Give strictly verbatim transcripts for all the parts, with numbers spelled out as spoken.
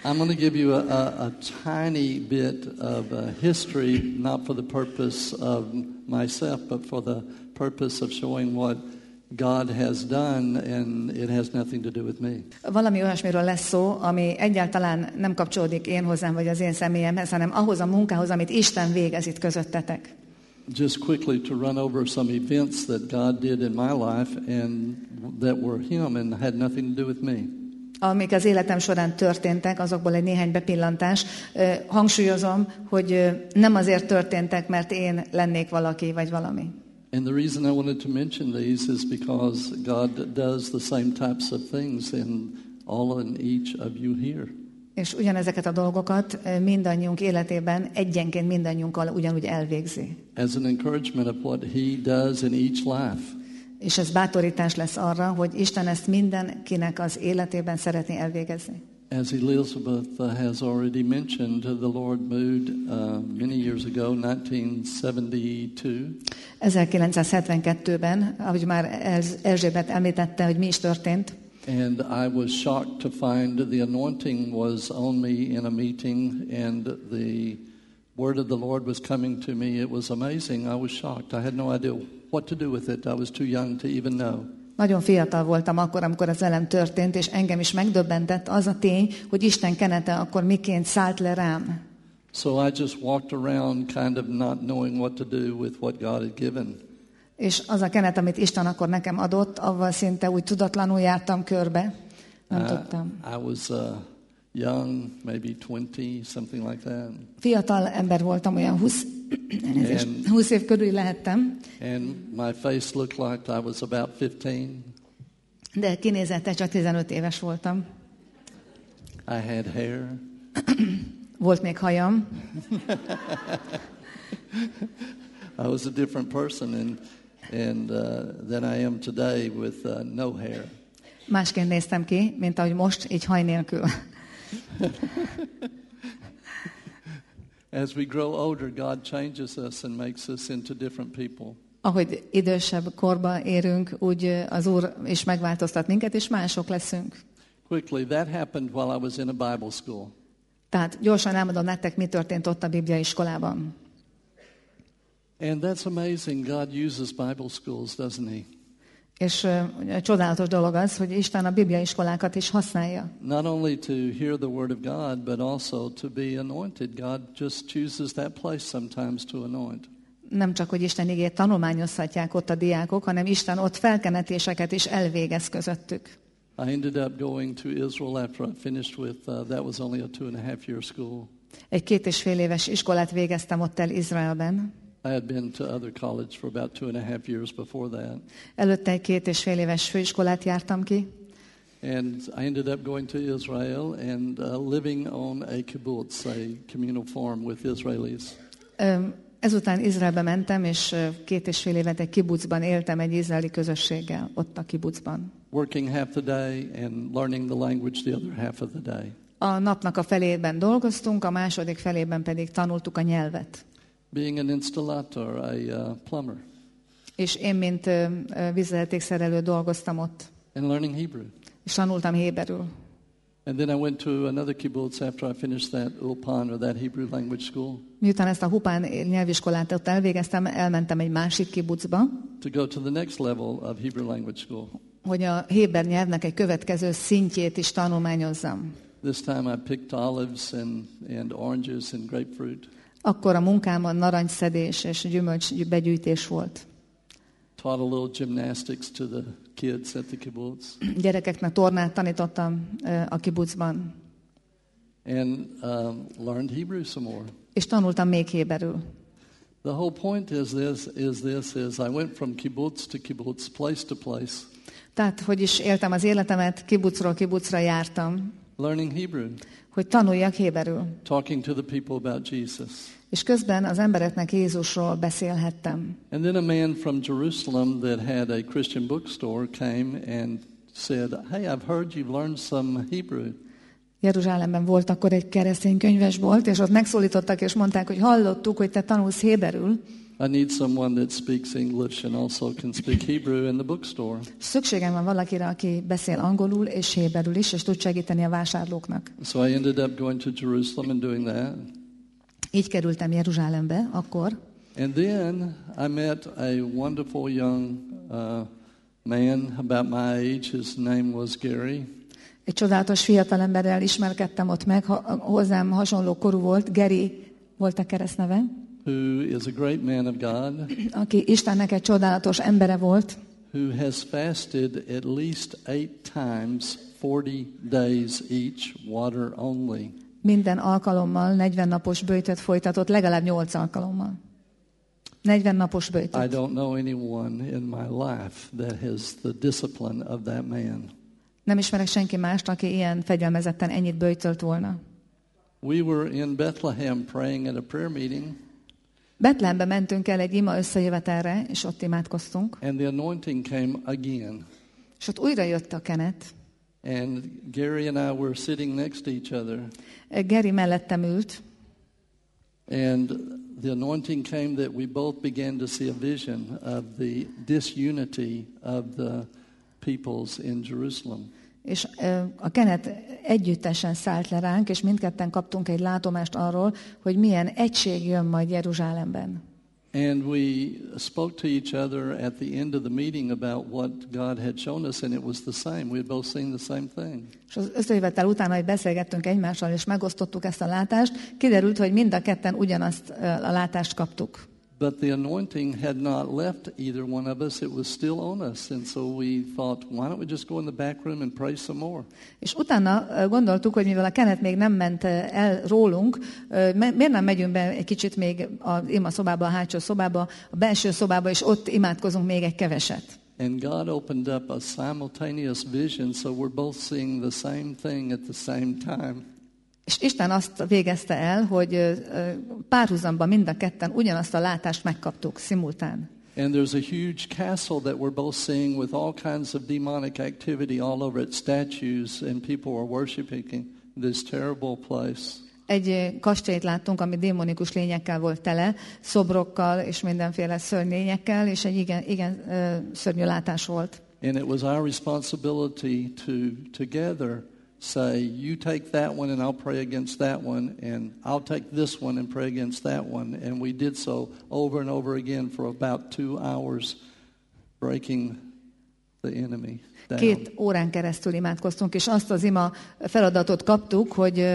I'm going to give you a, a, a tiny bit of a history, not for the purpose of myself, but for the purpose of showing what God has done, and it has nothing to do with me. Valami olyasmiről lesz szó, ami egyáltalán nem kapcsolódik én hozzám, vagy az én személyemhez, hanem ahhoz a munkához, amit Isten végez itt közöttetek. Just quickly to run over some events that God did in my life and that were Him and had nothing to do with me. Amik az életem során történtek, azokból egy néhány bepillantás. Hangsúlyozom, hogy nem azért történtek, mert én lennék valaki, vagy valami. And the reason I wanted to mention these is because God does the same types of things in all and each of you here. És ugyanezeket a dolgokat mindannyiunk életében egyenként mindannyiunkkal ugyanúgy elvégzi. As an encouragement of what He does in each life. És ez bátorítás lesz arra, hogy Isten ezt mindenkinek az életében szeretné elvégezni. As Elizabeth uh, has already mentioned, uh, the Lord moved uh, many years ago, nineteen seventy-two. ezerkilencszázhetvenkettőben, ahogy már Erzsébet említette, hogy mi is történt. And I was shocked to find the anointing was on me in a meeting, and the word of the Lord was coming to me. It was amazing. I was shocked. I had no idea what to do with it. I was too young to even know. Nagyon fiatal voltam akkor, amikor ez velem történt, és engem is megdöbbentett az a tény, hogy Isten kenete akkor miként szállt le rám. So I just walked around kind of not knowing what to do with what God had given. És az a kenet, amit Isten akkor nekem adott, avval szinte úgy tudatlanul jártam körbe. Nem I, tudtam. I was uh, young, maybe twenty, something like that. Fiatal ember voltam, olyan húsz év körül lehettem. And my face looked like I was about fifteen. De kinézette, csak tizenöt éves voltam. I had hair. Volt még hajam. I was a different person and and uh, than I am today with uh, no hair. Másként néztem ki, mint ahogy most, így haj nélkül. As we grow older, God changes us and makes us into different people. Ahogy idősebb korba érünk, úgy az Úr is megváltoztat minket, és mások leszünk. Quickly, that happened while I was in a Bible school. Tehát gyorsan elmondom nektek, mi történt ott a Biblia iskolában. And that's amazing. God uses Bible schools, doesn't He? És uh, csodálatos dolog az, hogy Isten a Biblia iskolákat is használja. Not only to hear the word of God, but also to be anointed. God just chooses that place sometimes to anoint. Nem csak, hogy Isten igét tanulmányozhatják ott a diákok, hanem Isten ott felkenetéseket is elvégez közöttük. I ended up going to Israel after I finished with, uh, that was only a two and a half year school. Egy két és fél éves iskolát végeztem ott el Izraelben. I had been to other college for about two and a half years before that. Előtte egy két és fél éves főiskolát jártam ki. And I ended up going to Israel and uh, living on a kibbutz, a communal farm with Israelis. Ezután Izraelbe mentem, és két és fél évet egy kibucban éltem egy izraeli közösséggel, ott a kibucban. Working half the day and learning the language the other half of the day. A napnak a felében dolgoztunk, a második felében pedig tanultuk a nyelvet. Being an installator, a uh, plumber. És én, mint uh, vízvezetékszerelő dolgoztam ott. And learning Hebrew. És tanultam héberül. And then I went to another kibbutz after I finished that Ulpan or that Hebrew language school. Miután ezt a Hupán nyelviskolát ott elvégeztem, elmentem egy másik kibucba. To go to the next level of Hebrew language school. Hogy a héber nyelvnek egy következő szintjét is tanulmányozzam. This time I picked olives and and oranges and grapefruit. Akkor a munkámon narancsszedés és gyümölcs begyűjtés volt. Taught a little gymnastics to the kids at the kibbutz. Gyerekeknek tornát tanítottam a kibucban. And um, learned Hebrew some more. És tanultam még héberül. The whole point is this is this is I went from kibbutz to kibbutz, place to place. Tehát, hogy is éltem az életemet, kibucról kibucra jártam. Learning Hebrew. Hogy tanuljak héberül. Talking to the people about Jesus. És közben az embereknek Jézusról beszélhettem. And then a man from Jerusalem that had a Christian bookstore came and said, "Hey, I've heard you've learned some Hebrew." Jeruzsálemben volt akkor egy keresztény könyvesbolt, és ott megszólítottak és mondták, hogy hallottuk, hogy te tanulsz héberül. I need someone that speaks English and also can speak Hebrew in the bookstore. Szükségem van valakire, aki beszél angolul és héberül is, és tud segíteni a vásárlóknak. So I ended up going to Jerusalem and doing that. Így kerültem Jeruzsálembe akkor. And then I met a wonderful young uh, man about my age. His name was Gary. Egy csodálatos fiatalemberrel ismerkedtem ott meg, ha, hozzám hasonló korú volt, Gary volt a keresztneve. Who is a great man of God. Aki Istennek egy csodálatos embere volt. Who has fasted at least eight times, forty days each, water only. Minden alkalommal negyven napos böjtöt folytatott, legalább nyolc alkalommal. negyven napos böjtöt. I don't know anyone in my life that has the discipline of that man. Nem ismerek senki mást, aki ilyen fegyelmezetten ennyit böjtölt volna. We were in Bethlehem praying at a prayer meeting. Betlehembe mentünk el egy ima összejövetelre, és ott imádkoztunk. And the anointing came again. És ott újra jött a kenet. And Gary and I were sitting next to each other. Gary mellettem ült. And the anointing came that we both began to see a vision of the disunity of the peoples in Jerusalem. És a kenet együttesen szállt le ránk, és mindketten kaptunk egy látomást arról, hogy milyen egység jön majd Jeruzsálemben. And we spoke to each other at the end of the meeting about what God had shown us, and it was the same. We had both seen the same thing. És az összejövetel után, hogy beszélgettünk egymással, és megosztottuk ezt a látást, kiderült, hogy mind a ketten ugyanazt a látást kaptuk. But the anointing had not left either one of us. It was still on us. And so we thought, why don't we just go in the back room and pray some more? És utána gondoltuk, hogy mivel a kenet még nem ment el rólunk, miért nem megyünk be egy kicsit még az ima szobába, a hátsó szobába, a belső szobába, és ott imádkozunk még egy keveset. And God opened up a simultaneous vision, so we're both seeing the same thing at the same time. És Isten azt végezte el, hogy párhuzamban mind a ketten ugyanazt a látást megkaptuk, szimultán. And there's a huge castle that we're both seeing with all kinds of demonic activity all over it, statues, and people are worshiping this terrible place. Egy kastélyt láttunk, ami démonikus lényekkel volt tele, szobrokkal és mindenféle szörnyényekkel, és egy igen, igen szörnyű látás volt. And it was our responsibility to together say, you take that one and I'll pray against that one, and I'll take this one and pray against that one. And we did so over and over again for about two hours, breaking the enemy down. Két órán keresztül imádkoztunk, és azt az ima feladatot kaptuk, hogy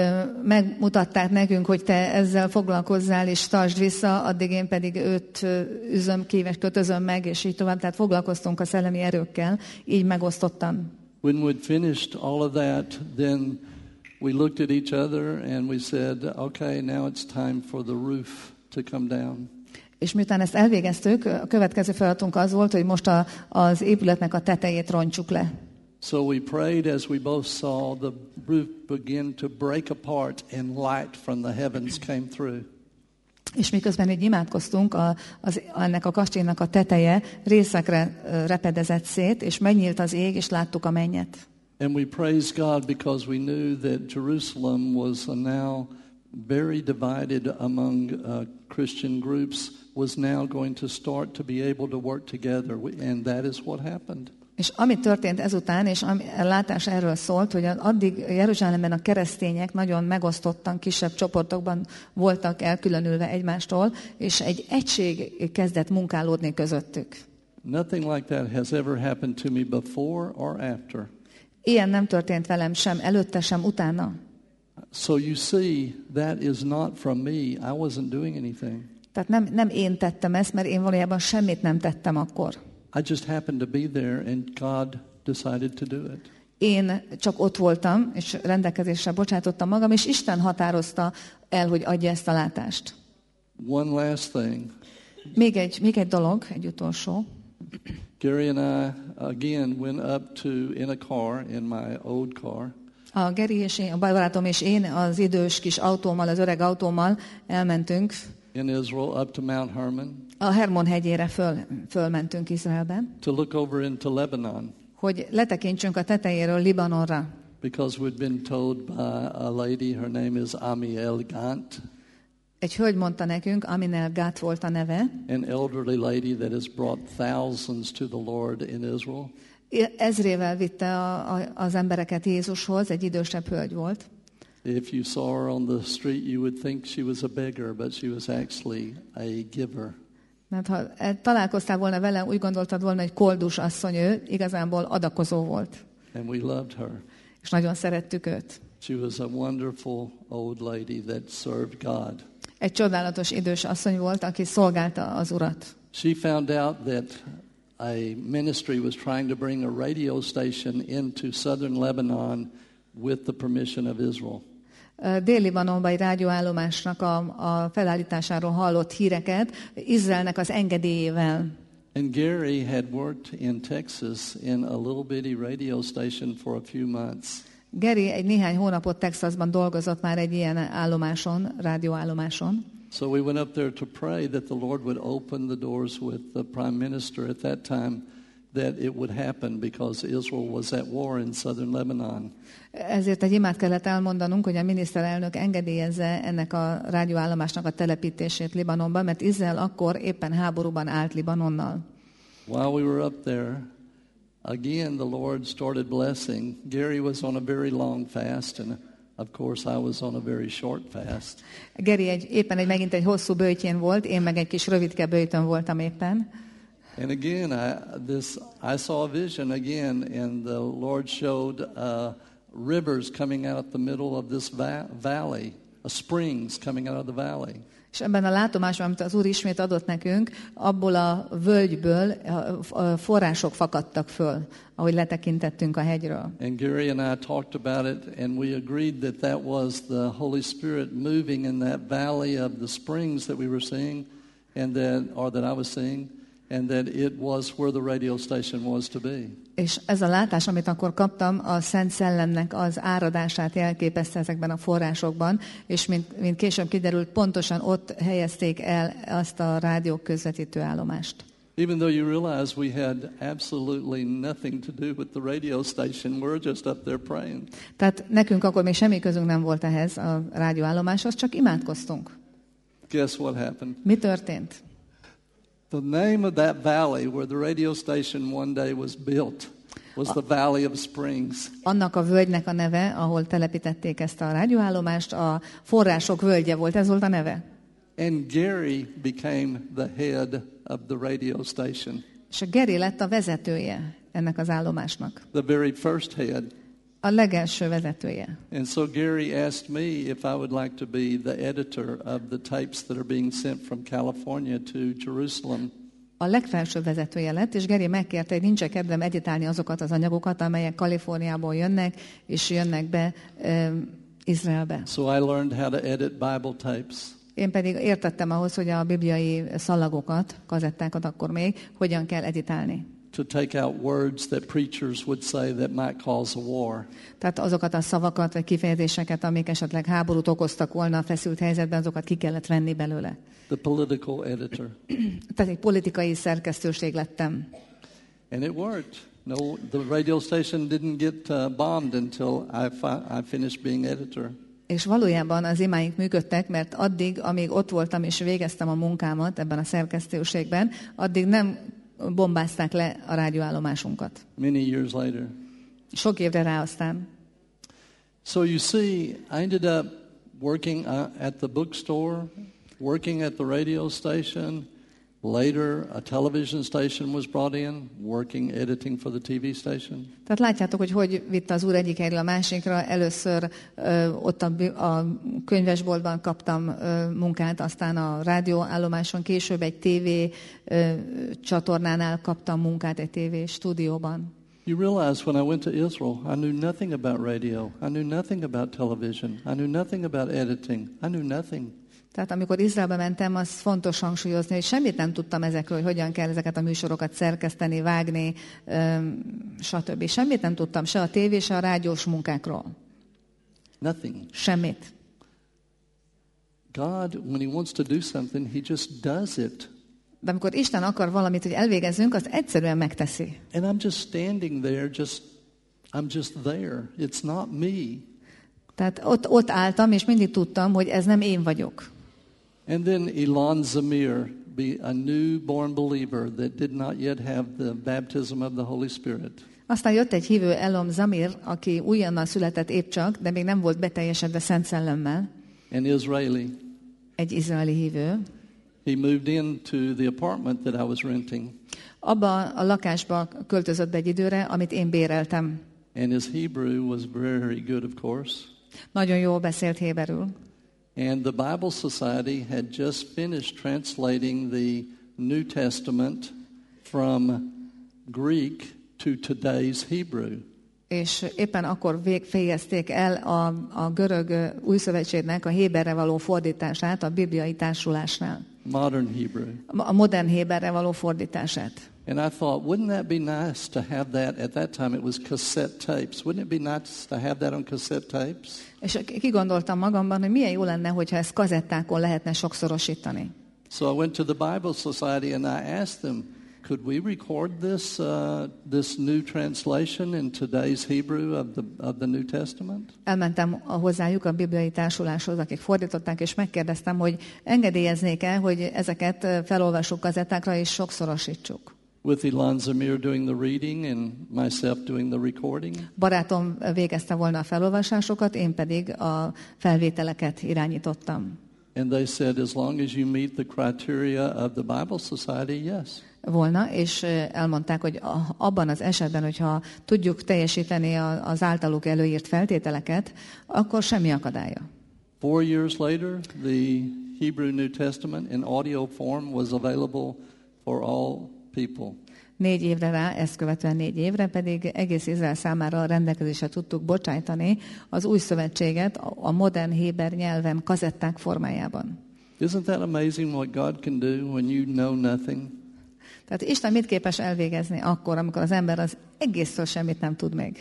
megmutatták nekünk, hogy te ezzel foglalkozzál, és tartsd vissza, addig én pedig őt üzöm ki, vagy kötözöm meg, és így tovább. Tehát foglalkoztunk a szellemi erőkkel, így megosztottan. When we'd finished all of that, then we looked at each other and we said, okay, now it's time for the roof to come down. És miután ezt elvégeztük, a következő feladatunk az volt, hogy most a, az épületnek a tetejét rontsuk le. So we prayed as we both saw the roof begin to break apart and light from the heavens came through. És miközben így imádkoztunk, a, az, ennek a kastélynak a teteje részekre repedezett szét, és megnyílt az ég, és láttuk a mennyet. And we praise God because we knew that Jerusalem was now very divided among uh, Christian groups, was now going to start to be able to work together, and that is what happened. És ami történt ezután, és ami, a látás erről szólt, hogy addig Jeruzsálemben a keresztények nagyon megosztottan, kisebb csoportokban voltak elkülönülve egymástól, és egy egység kezdett munkálódni közöttük. Nothing like that has ever happened to me before or after. Ilyen nem történt velem sem előtte, sem utána. So you see, that is not from me. I wasn't doing anything. Tehát nem, nem én tettem ezt, mert én valójában semmit nem tettem akkor. I just happened to be there and God decided to do it. Én csak ott voltam, és rendelkezésre bocsátottam magam, és Isten határozta el, hogy adja ezt a látást. One last thing. Még egy, még egy dolog, egy utolsó. Gary and I again went up to in a car, in my old car. A Gary és én, a barátom és én az idős kis autómmal, az öreg autómmal elmentünk. In Israel, up to Mount Hermon. A Hermon hegyére föl, fölmentünk Izraelben. To look over into Lebanon. Hogy letekintsünk a tetejéről Libanonra. Because we'd been told by a lady, her name is Amiel Gant. Egy hölgy mondta nekünk, Aminel Gát volt a neve. An elderly lady that has brought thousands to the Lord in Israel. Ezrével vitte a, a, az embereket Jézushoz, egy idősebb hölgy volt. If you saw her on the street, you would think she was a beggar, but she was actually a giver. Mert ha találkoztál volna vele, úgy gondoltad volna, hogy koldus asszony ő, igazából adakozó volt. And we loved her. És nagyon szerettük őt. She was a wonderful old lady that served God. Egy csodálatos idős asszony volt, aki szolgálta az Urat. She found out that a ministry was trying to bring a radio station into southern Lebanon with the permission of Israel. Dél-Libanonban egy rádióállomásnak a, a felállításáról hallott híreket Izraelnek az engedélyével. And Gary had worked in Texas in a little bitty radio station for a few months. Gary egy néhány hónapot Texasban dolgozott már egy ilyen állomáson, rádióállomáson. So we went up there to pray that the Lord would open the doors with the prime minister at that time, that it would happen because Israel was at war in southern Lebanon. Ezért egy imát kellett elmondanunk, hogy a miniszterelnök engedélyezze ennek a rádióállomásnak a telepítését Libanonban, mert Izrael akkor éppen háborúban állt Libanonnal. While we were up there, again the Lord started blessing. Gary was on a very long fast, and of course I was on a very short fast. Gary egy, éppen egy, megint egy hosszú böjtjén volt, én meg egy kis rövidke böjtön voltam éppen. And again, I, this, I saw a vision again, and the Lord showed uh, rivers coming out the middle of this va- valley, uh, springs coming out of the valley. És ebben a látomásban, amit az Úr ismét adott nekünk, abból a völgyből források fakadtak föl, ahogy letekintettünk a hegyről. And Gary and I talked about it, and we agreed that that was the Holy Spirit moving in that valley of the springs that we were seeing, and that, or that I was seeing, and that it was where the radio station was to be. És ez a látás, amit akkor kaptam, a Szent Szellemnek az áradását jelképezte ezekben a forrásokban, és mint, mint később kiderült, pontosan ott helyezték el azt a rádió közvetítő állomást. Even though you realize we had absolutely nothing to do with the radio station, we're just up there praying. Tehát nekünk akkor még semmi közünk nem volt ehhez a rádióállomáshoz, csak imádkoztunk. Guess what happened? Mi történt? The name of that valley where the radio station one day was built was the Valley of Springs. Annak a völgynek a neve, ahol telepítették ezt a rádióállomást, a források völgye volt, ez volt a neve. And Gary became the head of the radio station. És a Gary lett a vezetője ennek az állomásnak. The very first head. A legelső vezetője. And so Gary asked me if I would like to be the editor of the tapes that are being sent from California to Jerusalem. A legfelső vezetője lett, és Gary megkérte, hogy nincs kedvem editálni azokat az anyagokat, amelyek Kaliforniából jönnek, és jönnek be um, Izraelbe. So I learned how to edit Bible tapes. Én pedig értettem ahhoz, hogy a bibliai szalagokat, kazettákat akkor még, hogyan kell editálni. To take out words that preachers would say that might cause a war. Tehát azokat a szavakat vagy kifejezéseket, amik esetleg háborút okoztak volna a feszült helyzetben, azokat ki kellett venni belőle. The political editor. Tehát egy politikai szerkesztőség lettem. And it worked. No, the radio station didn't get uh, bombed until I, fi- I finished being editor. És valójában az imáink működtek, mert addig, amíg ott voltam és végeztem a munkámat ebben a szerkesztőségben, addig nem bombázták le a rádióállomásunkat. Many years later. Sok évre rá aztán. So you see, I ended up working at the bookstore, working at the radio station. Later, a television station was brought in, working, editing for the T V station. Tehát látjátok, hogy hogy vitte az Úr egyik helyről a másikra. Először ö, ott a, a könyvesboltban kaptam ö, munkát, aztán a rádióállomáson, később egy tévé ö, csatornánál kaptam munkát, egy tévé stúdióban. You realize when I went to Israel, I knew nothing about radio. I knew nothing about television. I knew nothing about editing. I knew nothing. Tehát amikor Izraelbe mentem, az fontos hangsúlyozni, hogy semmit nem tudtam ezekről, hogy hogyan kell ezeket a műsorokat szerkeszteni, vágni, öm, stb. Semmit nem tudtam, se a tévé, se a rádiós munkákról. Nothing. Semmit. God, when he wants to do something, he just does it. De amikor Isten akar valamit, hogy elvégezzünk, azt egyszerűen megteszi. And I'm just standing there, just I'm just there. It's not me. Tehát ott, ott álltam, és mindig tudtam, hogy ez nem én vagyok. And then Elon Zamir, be a newborn believer that did not yet have the baptism of the Holy Spirit. Aztán jött egy hívő, Elom Zamir, aki újonnan született épp csak, de még nem volt beteljesedve Szent Szellemmel. An Israeli. Egy izraeli hívő. He moved into the apartment that I was renting. Abba a lakásba költözött be egy időre, amit én béreltem. And his Hebrew was very good, of course. Nagyon jól beszélt héberül. And the Bible Society had just finished translating the New Testament from Greek to today's Hebrew. És éppen akkor végezték el a, a görög újszövetségnek a héberre való fordítását a bibliai társulásnál. Modern Hebrew. A modern héberre való fordítását. And I thought, wouldn't that be nice to have that? At that time it was cassette tapes. Wouldn't it be nice to have that on cassette tapes? És kigondoltam magamban, hogy milyen jó lenne, hogyha ezt kazettákon lehetne sokszorosítani. So I went to the Bible Society and I asked them, could we record this uh, this new translation in today's Hebrew of the of the New Testament? Elmentem hozzájuk a bibliai társuláshoz, akik fordították, és megkérdeztem, hogy engedélyeznék-e, hogy ezeket felolvassuk kazettákra és sokszorosítsuk. With Elon Zamir doing the reading and myself doing the recording. Barátom végezte volna a felolvasásokat, én pedig a felvételeket irányítottam. And they said, as long as you meet the criteria of the Bible Society, yes. Volna, és elmondták, hogy abban az esetben, hogyha tudjuk teljesíteni az általuk előírt feltételeket, akkor semmi akadálya. Four years later, the Hebrew New Testament in audio form was available for all people. Négy évre rá, ezt követően négy évre pedig egész Izrael számára rendelkezésre tudtuk bocsájtani az új szövetséget a modern héber nyelven kazetták formájában. Isn't that amazing what God can do when you know nothing? Tehát Isten mit képes elvégezni akkor, amikor az ember az egészről semmit nem tud még?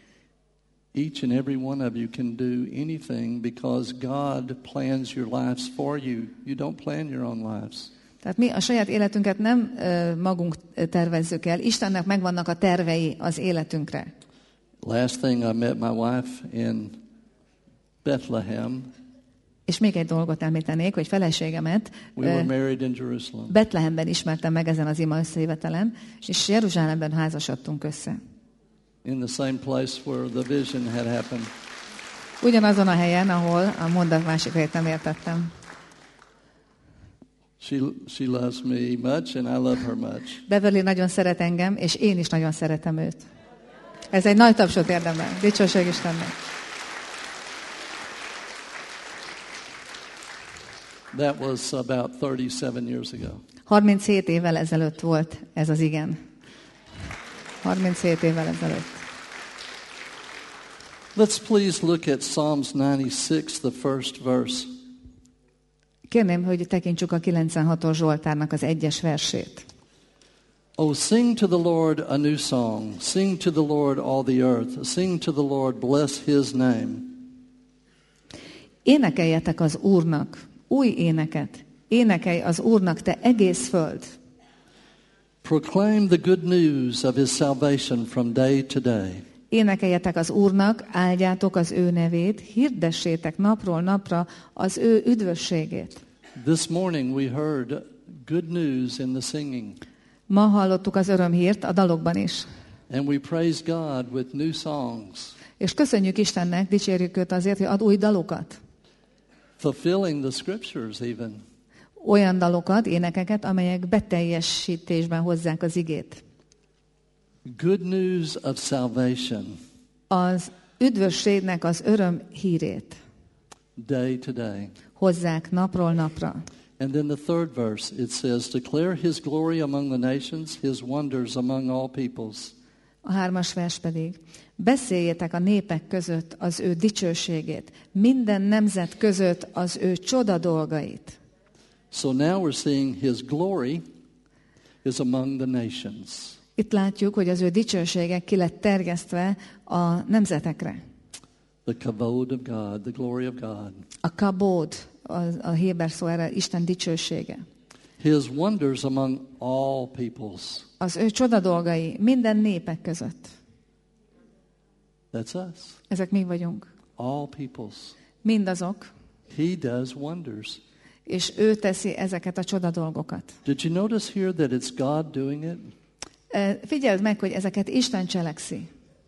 Each and every one of you can do anything because God plans your lives for you. You don't plan your own lives. Tehát mi a saját életünket nem uh, magunk tervezzük el, Istennek megvannak a tervei az életünkre. Last thing, I met my wife in Bethlehem. És még egy dolgot említenék, hogy feleségemet We were married in Jerusalem. Betlehemben ismertem meg ezen az ima összejövetelen, és Jeruzsálemben házasodtunk össze. In the same place where the vision had happened. Ugyanazon a helyen, ahol a mondat másik helyet nem értettem. She, she loves me much and I love her much. Beverly nagyon szeret engem, és én is nagyon szeretem őt. Ez egy nagy tapsot érdemel. Dicsőség Istennek. That was about thirty-seven years ago. harminchét évvel ezelőtt volt ez az igen. harminchét évvel ezelőtt. Let's please look at Psalms ninety-six, the first verse. Kérném, hogy tekintsük a kilencvenhatos Zsoltárnak az egyes versét. Oh, sing to the Lord a new song. Sing to the Lord all the earth. Sing to the Lord, bless his name. Énekeljetek az Úrnak új éneket. Énekelj az Úrnak, te egész föld. Proclaim the good news of his salvation from day to day. Énekeljetek az Úrnak, áldjátok az ő nevét, hirdessétek napról napra az ő üdvösségét. This morning we heard good news in the singing. Ma hallottuk az örömhírt a dalokban is. And we praise God with new songs. És köszönjük Istennek, dicsérjük őt azért, hogy ad új dalokat. Fulfilling the scriptures even. Olyan dalokat, énekeket, amelyek beteljesítésben hozzák az igét. Good news of salvation. Az üdvösségnek az öröm hírét. Day to day. Hozzák napról napra. And then the third verse, it says, declare his glory among the nations, his wonders among all peoples. A hármas vers pedig, beszéljétek a népek között az ő dicsőségét, minden nemzet között az ő csoda dolgait. So now we're seeing his glory is among the nations. Itt látjuk, hogy az ő dicsősége ki lett terjesztve a nemzetekre. The kavod of God, the glory of God. A kabod, a, a héber szó erre Isten dicsősége. His wonders among all peoples. Az ő csoda dolgai minden népek között. That's us. Ezek mi vagyunk. All peoples. Mindazok. He does wonders. és ő teszi ezeket a csoda dolgokat. Did you notice here that it's God doing it? Figyeld meg, hogy ezeket Isten cselekszi.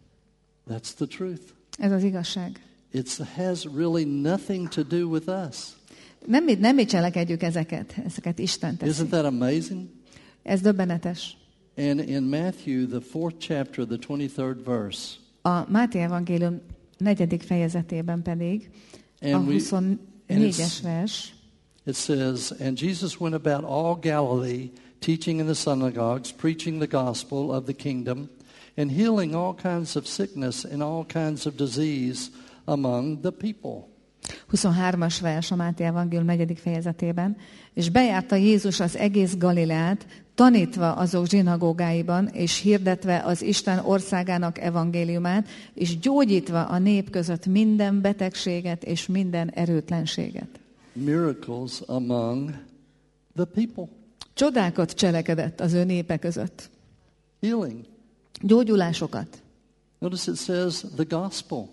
That's the truth. Ez az igazság. It has really nothing to do with us. Nem mi, nem mi cselekedjük ezeket, ezeket Isten teszi. Isn't that amazing? Ez döbbenetes. And in Matthew, the fourth chapter, the twenty-third verse. A Máté evangélium negyedik fejezetében pedig a And we- huszonnégyes vers. It says, "And Jesus went about all Galilee, teaching in the synagogues, preaching the gospel of the kingdom, and healing all kinds of sickness and all kinds of disease among the people." huszonhármas vers a Máté evangélium negyedik fejezetében. És bejárta Jézus az egész Galileát, tanítva azok zsinagógáiban, és hirdetve az Isten országának evangéliumát, és gyógyítva a nép között minden betegséget és minden erőtlenséget. Miracles among the people. Csodákat cselekedett az ő népe között. Healing. Gyógyulásokat. Notice it says the gospel.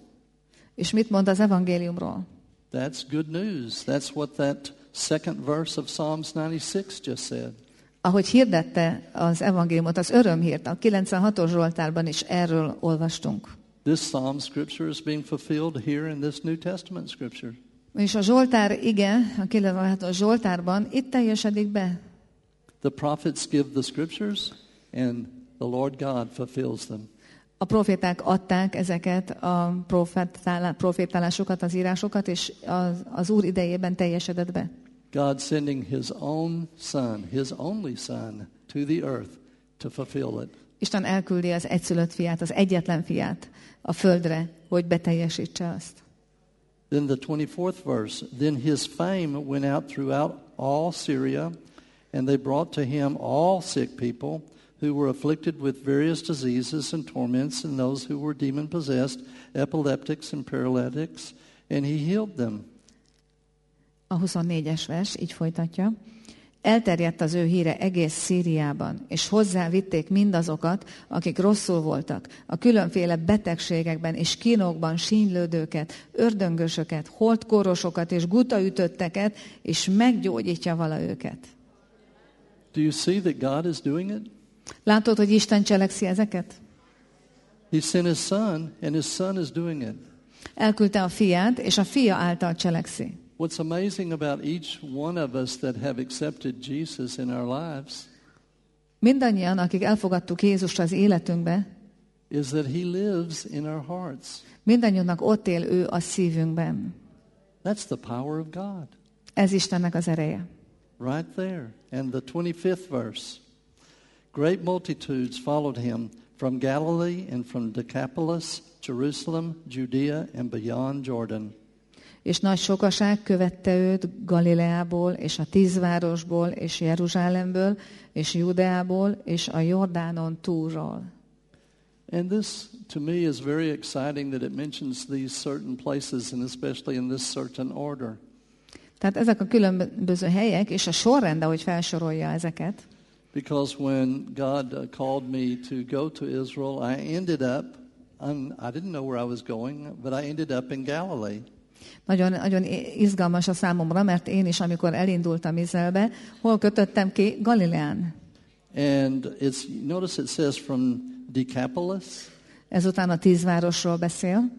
És mit mond az evangéliumról? That's good news. That's what that second verse of Psalms ninety-six just said. Ahogy hirdette az evangéliumot, az örömhírt, a kilencvenhatos Zsoltárban is erről olvastunk. This Psalm scripture is being fulfilled here in this New Testament scripture. És a Zsoltár ige, a kilencvenhatos Zsoltárban itt teljesedik be. The prophets give the scriptures and the Lord God fulfills them. A proféták adták ezeket a profétálá, profétálásokat, az írásokat, és az, az Úr idejében teljesedett be. God sending his own son, his only son, to the earth to fulfill it. Isten elküldi az egyszülött fiát, az egyetlen fiát a földre, hogy beteljesítse azt. Then the twenty-fourth verse, then his fame went out throughout all Syria, and they brought to him all sick people who were afflicted with various diseases and torments, and those who were demon-possessed, epileptics and paralytics, and he healed them. A huszonnégyes vers így folytatja. Elterjedt az ő híre egész Szíriában, és hozzávitték mindazokat, akik rosszul voltak, a különféle betegségekben és kínokban sínylődőket, ördöngösöket, holtkórosokat és gutaütötteket, és meggyógyítja vala őket. Do you see that God is doing it? Látod, hogy Isten cselekszi ezeket? He sent his son, and his son is doing it. Elküldte a fiát, és a fia által cselekszi. What's amazing about each one of us that have accepted Jesus in our lives Mindannyian, akik elfogadtuk Jézust az életünkbe, is that he lives in our hearts. mindannyiunknak ott él ő a szívünkben. That's the power of God. Ez Istennek az ereje. Right there. And the twenty-fifth verse. Great multitudes followed him from Galilee and from Decapolis, Jerusalem, Judea, and beyond Jordan. És nagy sokaság követte őt Galileából, és a tíz városból, és Jeruzsálemből, és Judeából, és a Jordánon túlról. And this, to me, is very exciting that it mentions these certain places, and especially in this certain order. Tehát ezek a különböző helyek, és a sorrend, ahogy felsorolja ezeket. Because when God uh, called me to go to Israel, I ended up, un, I didn't know where I was going, but I ended up in Galilee. Nagyon, nagyon izgalmas a számomra, mert én is, amikor elindultam Izraelbe, hol kötöttem ki? Galileán. And it's, notice it says from Decapolis. Ezután a tíz városról beszél.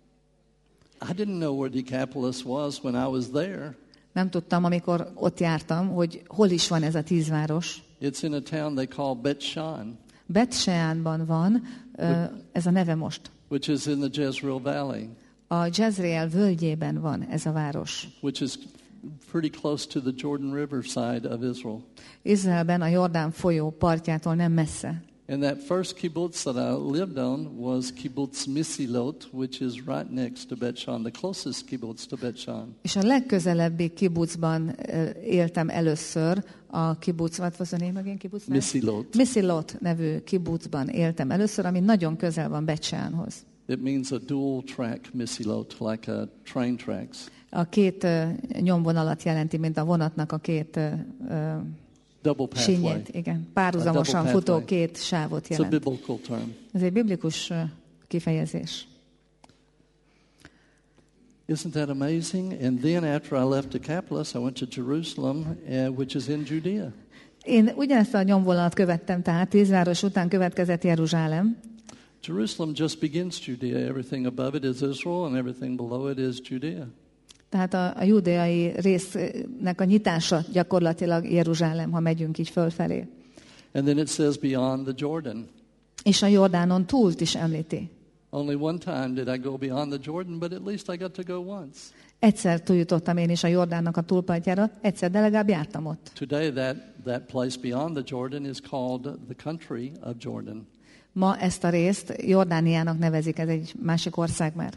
I didn't know where Decapolis was when I was there. Nem tudtam, amikor ott jártam, hogy hol is van ez a tíz város. It's in a town they call Bet-Shan, Bet-Seánban van, ez a neve most. which is in the Jezreel Valley, A Jezreel völgyében van ez a város. which is pretty close to the Jordan River side of Israel. Izraelben a Jordán folyó partjától nem messze. And that first kibbutz that I lived on was kibbutz Misilot, which is right next to Bet-Shan, the closest kibbutz to Bet-Shan. És a legközelebbi kibucban éltem először, a kibuc, what was the name again, kibuc? Misilot. Misilot nevű kibucban éltem először, ami nagyon közel van Bet-Seánhoz. It means a dual track Misilot, like a train tracks. A két uh, nyomvonalat jelenti, mint a vonatnak a két uh, Double pathway. sínyét, igen. Párhuzamosan futó két sávot It's a jelent. biblical term. Ez egy biblikus uh, kifejezés. Isn't that amazing? And then after I left Decapolis, I went to Jerusalem, uh, which is in Judea. Én ugyanezt a nyomvonalat követtem, tehát tíz város után következett Jeruzsálem. Jerusalem just begins Judea. Everything above it is Israel, and everything below it is Judea. Tehát a, a júdeai résznek a nyitása gyakorlatilag Jeruzsálem, ha megyünk így fölfelé. And then it says beyond the Jordan. És a Jordánon túlt is említi. Only one time did I go beyond the Jordan, but at least I got to go once. Egyszer túljutottam én is a Jordánnak a túlpartjára, egyszer, de legalább jártam ott. Today that, that place beyond the Jordan is called the country of Jordan. Ma ezt a részt Jordániának nevezik, ez egy másik ország már.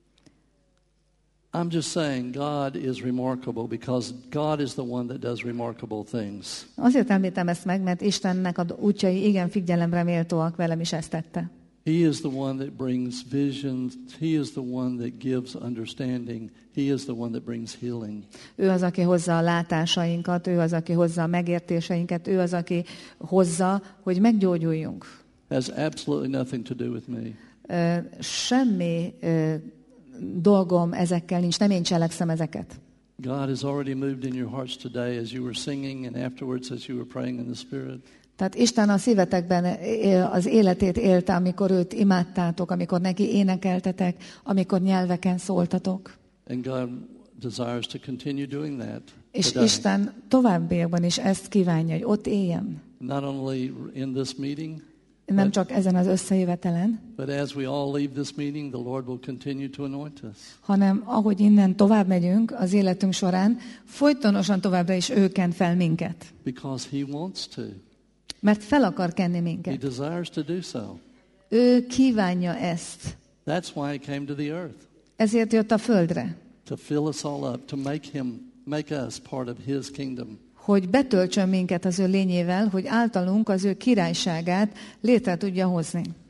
I'm just saying God is remarkable because God is the one that does remarkable things. Azért említem ezt meg, mert Istennek a útjai igen figyelemre méltóak, velem is ezt tette. He is the one that brings visions. He is the one that gives understanding. He is the one that brings healing. Ő az, aki hozza a látásainkat, ő az, aki hozza a megértéseinket, ő az, aki hozza, hogy meggyógyuljunk. Has absolutely nothing to do with me. Uh, semmi uh, dolgom ezekkel nincs, nem én cselekszem ezeket. God has already moved in your hearts today as you were singing and afterwards as you were praying in the Spirit. Tehát Isten a szívetekben az életét élte, amikor őt imádtátok, amikor neki énekeltetek, amikor nyelveken szóltatok. And God desires to continue doing that. És today. Isten továbbiakban is ezt kívánja, hogy ott éljen. Not only in this meeting, Nem csak ezen az összejövetelen, but as we all leave this meeting, the Lord will continue to anoint us. hanem ahogy innen tovább megyünk az életünk során, folytonosan továbbra is ő ken fel minket. Because He wants to. Mert fel akar kenni He minket. desires to do so. Ő kívánja ezt. That's why He came to the earth. Ezért jött a földre, To fill us all up, to make Him, make us part of His kingdom. hogy betöltsön minket az ő lényével, hogy általunk az ő királyságát létre tudja hozni.